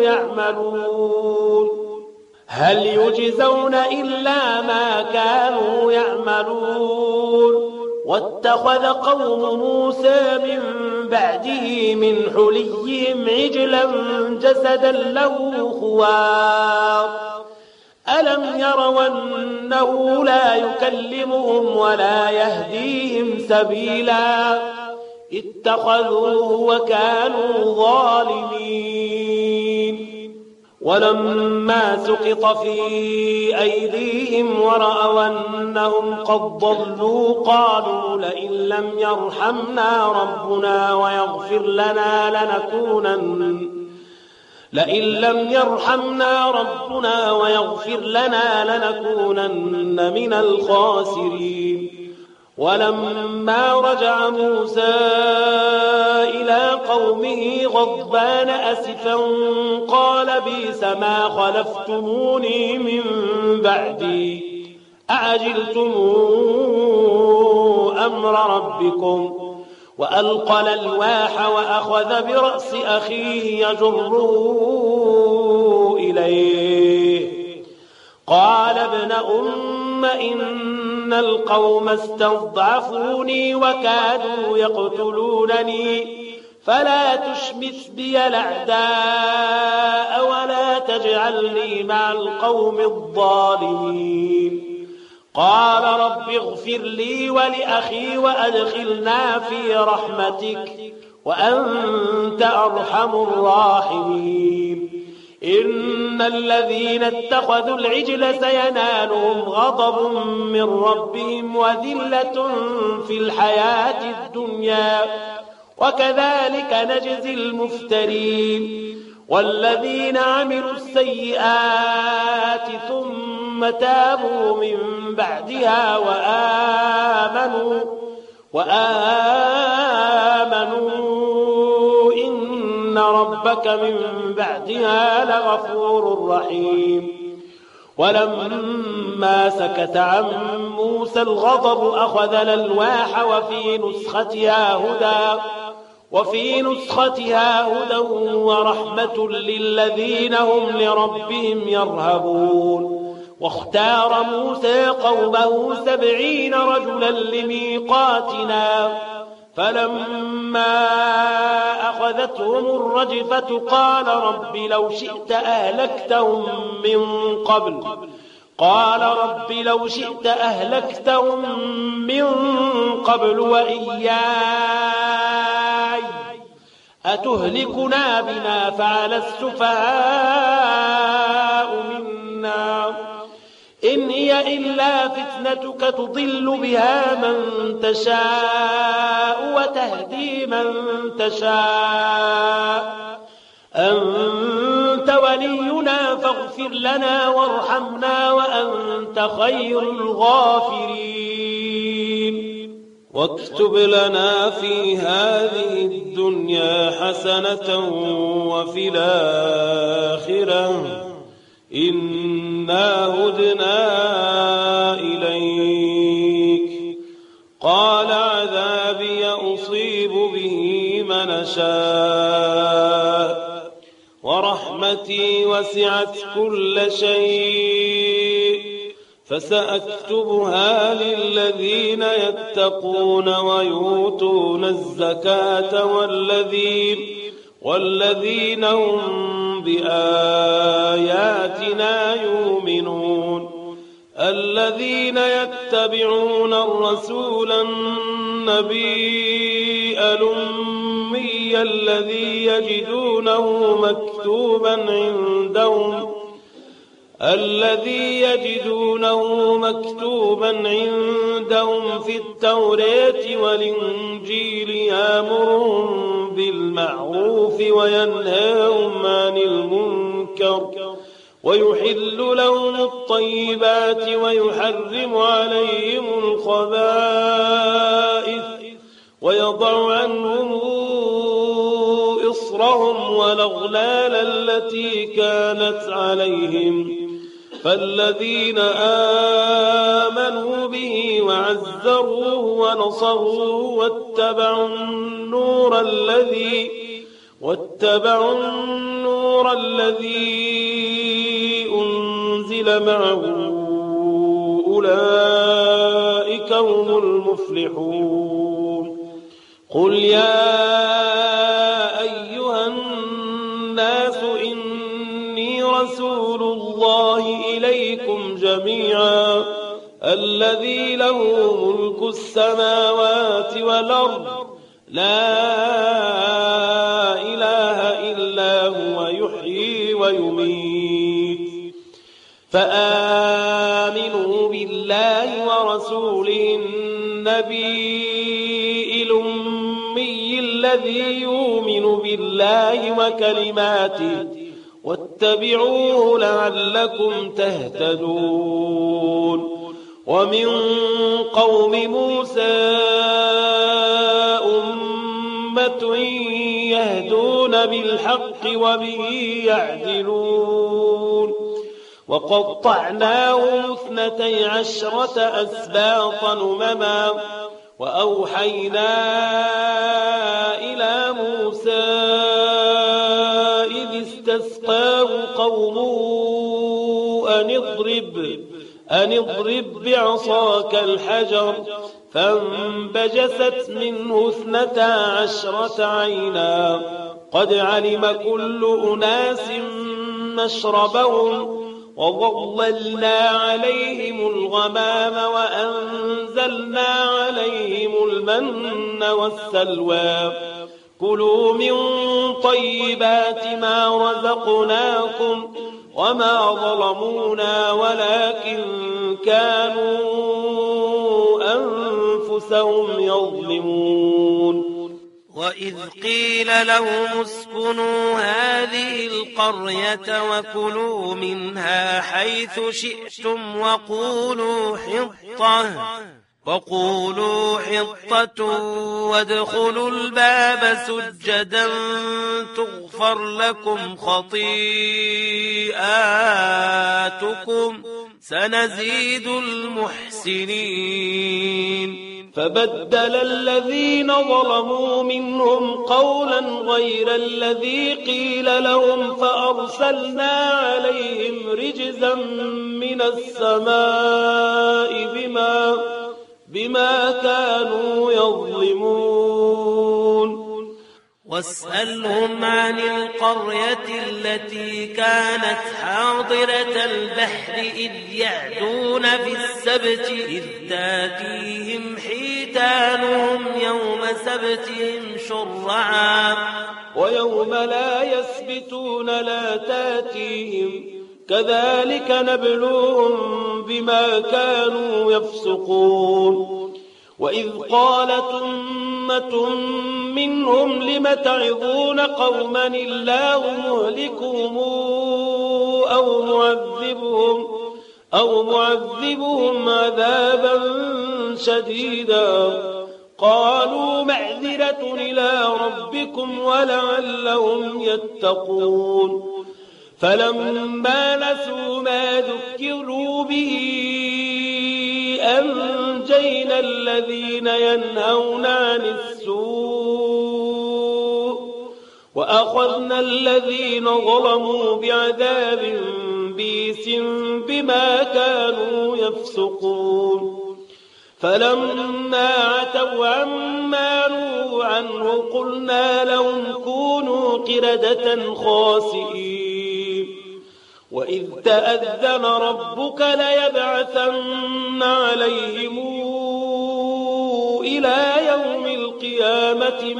Speaker 2: يعملون واتخذ قوم موسى من بعده من حليهم عجلا جسدا له خوار ألم يروا أنه لا يكلمهم ولا يهديهم سبيلا اتخذوه وكانوا ظالمين ولما سقط في أيديهم ورأوا أنهم قد ضلوا قالوا لئن لم يرحمنا ربنا ويغفر لنا لنكونن من الخاسرين ولما رجع موسى إلى قومه غضبان أسفا قال بئس ما خلفتموني من بعدي أعجلتم أمر ربكم وألقى الألواح وأخذ برأس أخيه يجره إليه قال ابن أم إن القوم استضعفوني وكادوا يقتلونني فلا تشمت بي الأعداء ولا تجعلني مع القوم الظالمين قال رب اغفر لي ولأخي وأدخلنا في رحمتك وأنت أرحم الراحمين إن الذين اتخذوا العجل سينالهم غضب من ربهم وذلة في الحياة الدنيا وكذلك نجزي المفترين والذين عملوا السيئات ثم تابوا من بعدها وآمنوا إن ربك من بعدها لغفور رحيم ولما سكت عن موسى الغضب أخذ الألواح وفي نسختها هدى ورحمة للذين هم لربهم يرهبون واختار موسى قومه 70 رجلا لميقاتنا فلما أخذتهم الرجفة قال رب لو شئت أهلكتهم من قبل وإياي أتهلكنا بما فعل السفهاء منا إن هي إلا فتنتك تضل بها من تشاء وتهدي من تشاء أنت ولينا فاغفر لنا وارحمنا وأنت خير الغافرين واكتب لنا في هذه الدنيا حسنة وفي الآخرة إنا هدنا إليك قال عذابي أصيب به من أشاء ورحمة ورحمتي وسعت كل شيء فسأكتبها للذين يتقون ويؤتون الزكاة والذين هم بآياتنا يؤمنون الذين يتبعون الرسول النبي الأمي الذي يجدونه مكتوبا عندهم في التوراة والإنجيل يأمرهم بالمعروف وينهاهم عن المنكر ويحل لهم الطيبات ويحرم عليهم الخبائث ويضع عنهم إصرهم والأغلال التي كانت عليهم فالذين آمنوا به وعزروه ونصروه واتبعوا النور الذي أنزل معه أولئك هم المفلحون قل يا أيها الناس إني رسول الله إليكم جميعا الذي له ملك السماوات والأرض لا إله إلا هو يحيي ويميت فآمنوا بالله ورسوله النبي الأمي الذي يؤمن بالله وكلماته واتبعوه لعلكم تهتدون ومن قوم موسى أمة يهدون بالحق وبه يعدلون وقطعناهم 12 أسباطا أمما وأوحينا إلى موسى إذ استسقاه قومه أن اضرب بعصاك الحجر فانبجست منه 12 عينا قد علم كل أناس مشربهم وظللنا عليهم الغمام وأنزلنا عليهم المن والسلوى كلوا من طيبات ما رزقناكم وما ظلمونا ولكن كانوا أنفسهم يظلمون
Speaker 3: وإذ قيل لهم اسكنوا هذه القرية وكلوا منها حيث شئتم وقولوا حطة وادخلوا الباب سجدا تغفر لكم خطيئاتكم سنزيد المحسنين
Speaker 2: فبدل الذين ظلموا منهم قولا غير الذي قيل لهم فأرسلنا عليهم رجزا من السماء بما كانوا يظلمون
Speaker 3: واسألهم عن القرية التي كانت حاضرة البحر إذ يعدون في السبت إذ تاتيهم حيتانهم يوم سبتهم شرعا
Speaker 2: ويوم لا يسبتون لا تاتيهم كذلك نبلوهم بما كانوا يفسقون وإذ قالت أمة منهم لم تعظون قوما الله مهلكهم أو معذبهم عذابا شديدا قالوا معذرة إلى ربكم ولعلهم يتقون فلما نسوا ما ذكروا به أنجينا الذين ينهون عن السوء وأخذنا الذين ظلموا بعذاب بئيس بما كانوا يفسقون فلما عتوا عما نهوا عنه قلنا لهم كونوا قردة خاسئين وإذ تأذن ربك ليبعثن عليهم إلى يوم القيامة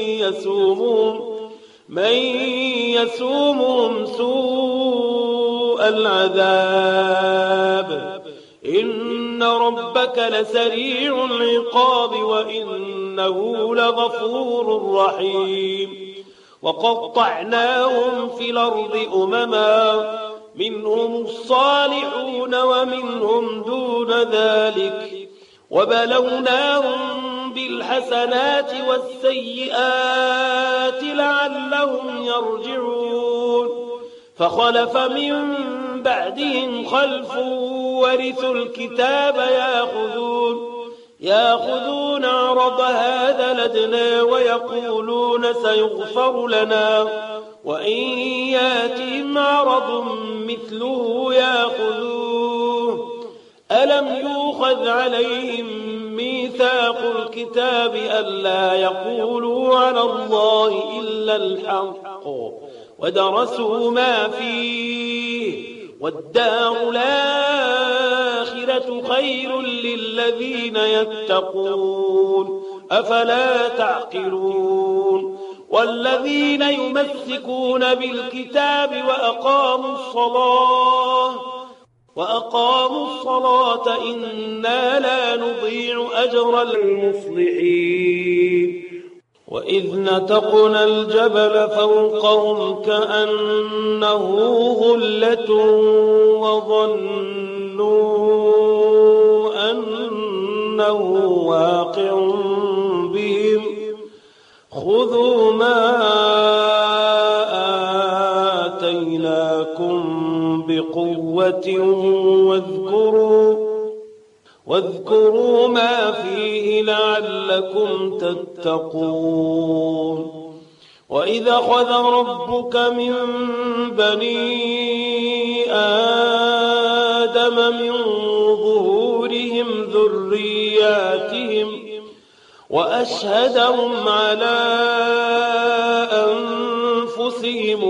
Speaker 2: من يسومهم سوء العذاب إن ربك لسريع العقاب وإنه لغفور رحيم وقطعناهم في الأرض أمما منهم الصالحون ومنهم دون ذلك وبلوناهم بالحسنات والسيئات لعلهم يرجعون فخلف من بعدهم خلف ورثوا الكتاب يأخذون عرض هذا الأدنى ويقولون سيغفر لنا وإن ياتهم عرض مثله يأخذوه ألم يؤخذ عليهم ميثاق الكتاب ألا يقولوا على الله إلا الحق ودرسوا ما فيه والدار الآخرة خير للذين يتقون أفلا تعقلون والذين يمسكون بالكتاب وأقاموا الصلاة إنا لا نضيع أجر المصلحين وإذ نتقنا الجبل فوقهم كأنه ظلة وظنوا أنه واقع بهم خذوا ما آتيناكم بقوة واذكروا ما فيه لعلكم تتقون وإذا أخذ ربك من بني آدم من ظهورهم ذرياتهم وأشهدهم على أنفسهم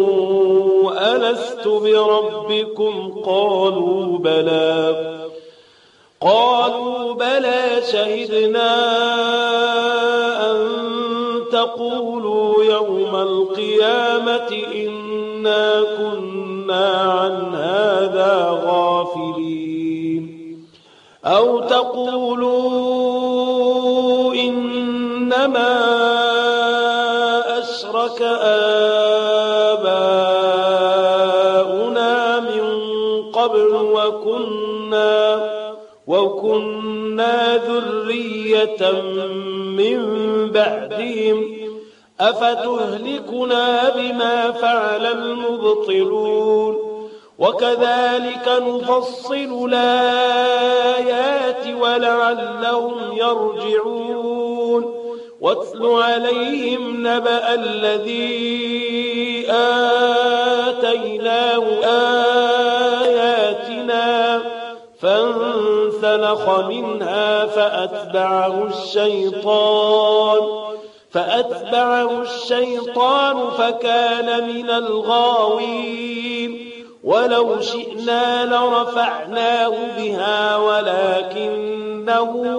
Speaker 2: ألست بربكم قالوا بلى شهدنا أن تقولوا يوم القيامة إنا كنا عن هذا غافلين أو تقولوا إنما أشرك آباؤنا من قبل وكنا ذرية من بعدهم أفتهلكنا بما فعل المبطلون وكذلك نفصل الآيات ولعلهم يرجعون واتل عليهم نبأ الذي آتيناه آياتنا فانسلخ منها فأتبعه الشيطان فكان من الغاوين ولو شئنا لرفعناه بها ولكنه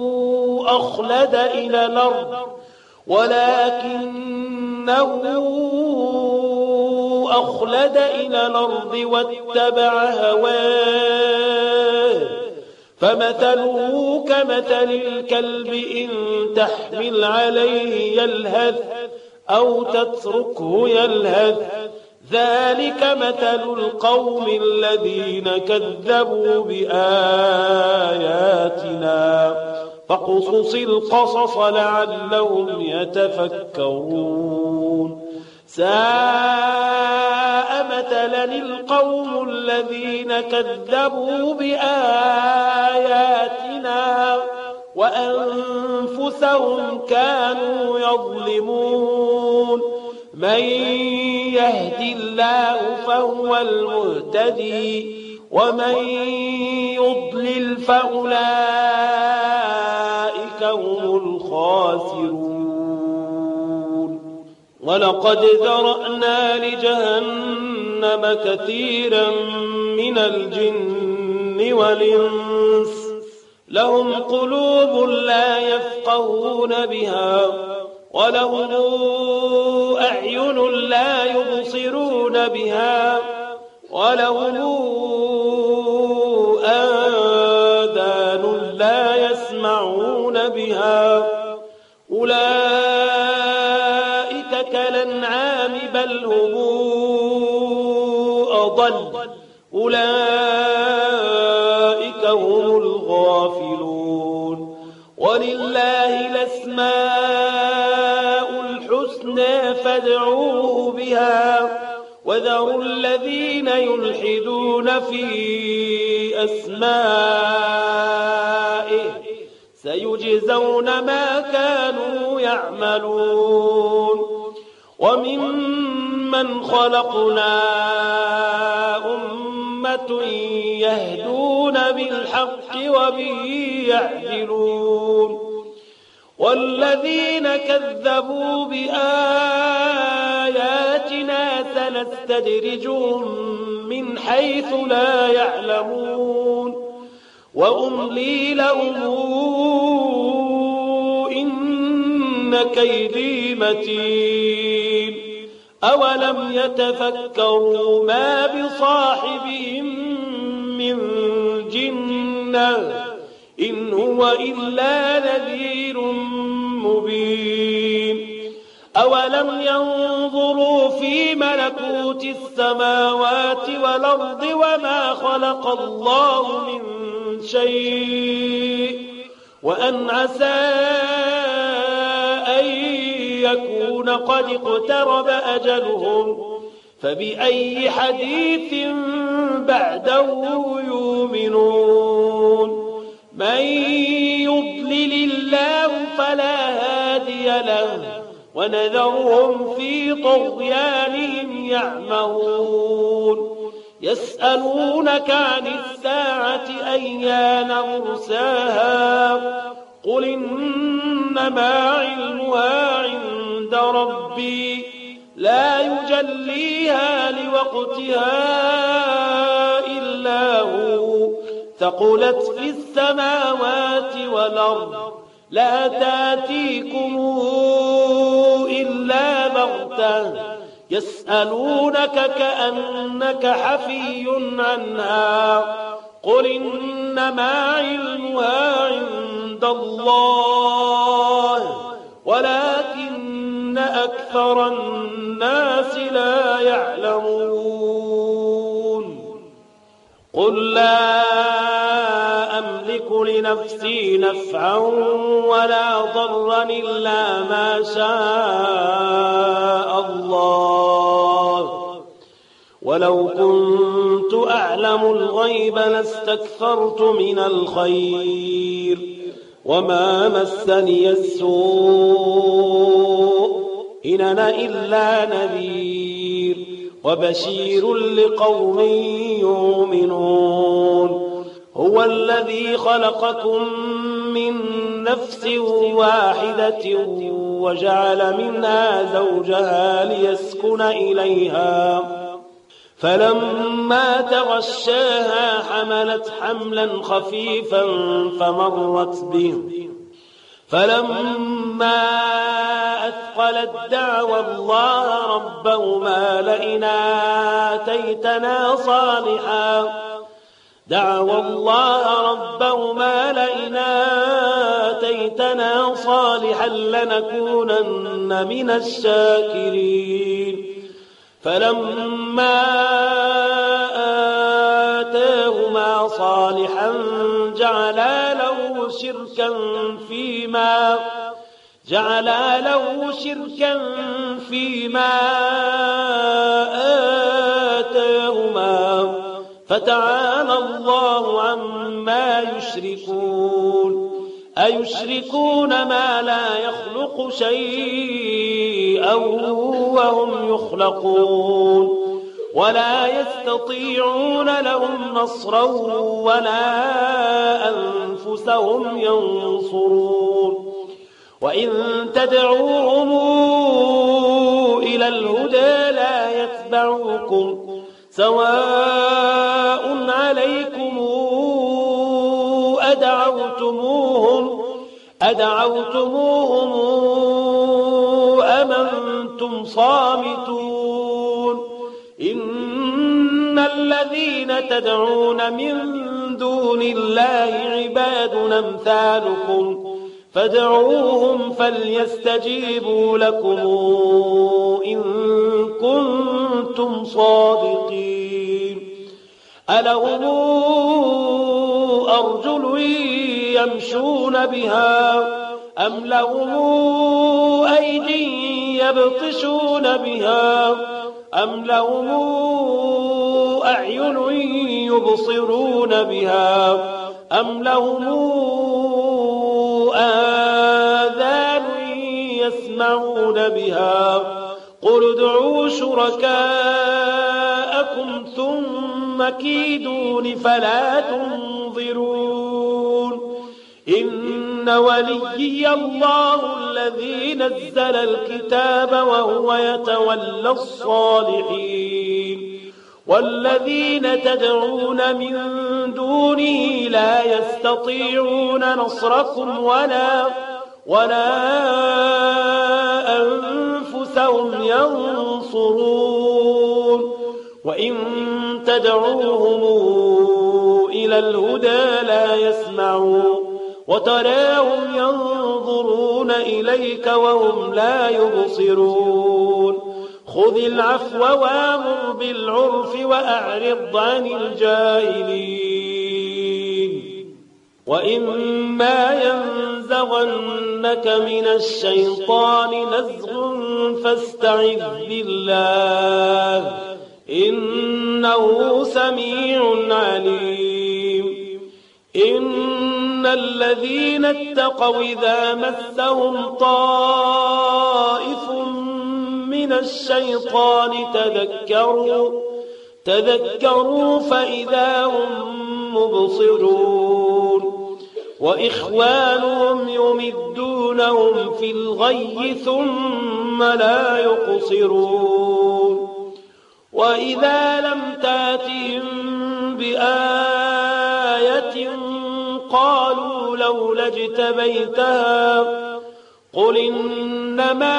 Speaker 2: أخلد إلى الأرض واتبع هواه فمثله كمثل الكلب إن تحمل عليه يلهث أو تتركه يلهث ذلك مثل القوم الذين كذبوا بآياتنا فاقصص القصص لعلهم يتفكرون ساء مثلا القوم الذين كذبوا بآياتنا وأنفسهم كانوا يظلمون من يهد الله فهو المهتدي ومن يضلل فأولئك هم الخاسرون ولقد ذرأنا لجهنم كثيرا من الجن والإنس لهم قلوب لا يفقهون بها ولهم أعين لا يبصرون بها ولهم آذان لا يسمعون بها أولئك كالأنعام بل هم أضل أولئك هم الغافلون ولله الأسماء الحسنى فادعوه بها وذروا الذين يلحدون في أسمائه سيجزون ما كانوا يعملون وممن خلقنا أمة يهدون بالحق وبه يعدلون والذين كذبوا بآياتنا سنستدرجهم من حيث لا يعلمون وأملي لهم إن كيدي متين أولم يتفكروا ما بصاحبهم من جنة إن هو إلا نذير مبين أولم ينظروا في ملكوت السماوات والأرض وما خلق الله من شيء وأن عسى أن يكون قد اقترب أجلهم فبأي حديث بعده يؤمنون من يضلل الله فلا هادي له ونذرهم في طغيانهم يعمهون يسألونك عن الساعة أيان مرساها قل إنما علمها عند ربي لا يجليها لوقتها إلا هو ثقلت في السماوات والأرض لا تأتيكم إلا بغتة يسألونك كأنك حفي عنها قل إنما علمها عند الله ولكن أكثر الناس لا يعلمون قل لا أملك لنفسي نفعا ولا ضرا إلا ما شاء الله ولو كنت أعلم الغيب لاستكثرت من الخير وما مسني السوء إن أنا إلا نذير وبشير لقوم يؤمنون هو الذي خلقكم من نفس واحدة وجعل منها زوجها ليسكن إليها فلما تغشاها حملت حملا خفيفا فمرت به فلما أثقلت دعوى الله ربهما لئن آتيتنا صالحا لنكونن من الشاكرين فلما آتاهما صالحا جعلا له شركا فيما آتاهما فتعالى الله عما يشركون أيشركون ما لا يخلق شيئا وهم يخلقون ولا يستطيعون لهم نصرا ولا أنفسهم ينصرون وإن تدعوهم إلى الهدى لا يتبعوكم سواء عليكم أدعوتموهم أم أنتم صامتون إن الذين تدعون من دون الله عباد أمثالكم فادعوهم فليستجيبوا لكم إن كنتم صادقين ألهم أرجل يمشون بها أم لهم أيدي يبطشون بها أم لهم أعين يبصرون بها أم لهم آذان يسمعون بها قل ادعوا شركاءكم ثم كيدون فلا تنظرون إن وليي الله الذي نزل الكتاب وهو يتولى الصالحين والذين تدعون من دونه لا يستطيعون نصركم ولا أنفسهم ينصرون وإن تدعوهم إلى الهدى لا يسمعون وتراهم ينظرون إليك وهم لا يبصرون خذ العفو وامر بالعرف وأعرض عن الجاهلين وإما ينزغنك من الشيطان نزغ فاستعذ بالله إنه سميع عليم إن الذين اتقوا إذا مسهم طائف من الشيطان تذكروا فإذا هم مبصرون وإخوانهم يمدونهم في الغي ثم لا يقصرون وإذا لم تأتهم بآية قالوا لولا اجتبيتها قل إنما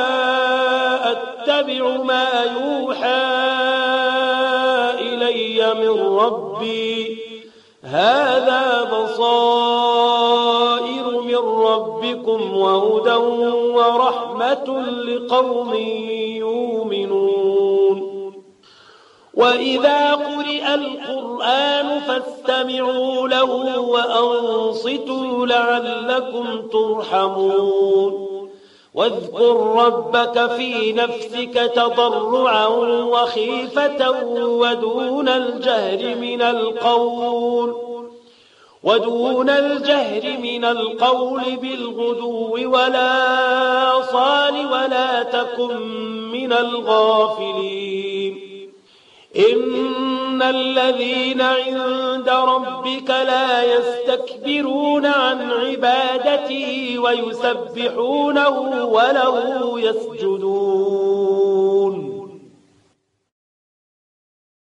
Speaker 2: أتبع ما يوحى إلي من ربي هذا بصائر من ربكم وهدى ورحمة لقوم يؤمنون وإذا قرئ القرآن فاستمعوا له وأنصتوا لعلكم ترحمون واذكر ربك في نفسك تضرعا وخيفة ودون الجهر من القول بالغدو ولا صال ولا تكن من الغافلين إن الذين عند ربك لا يستكبرون عن عبادته ويسبحونه وله يسجدون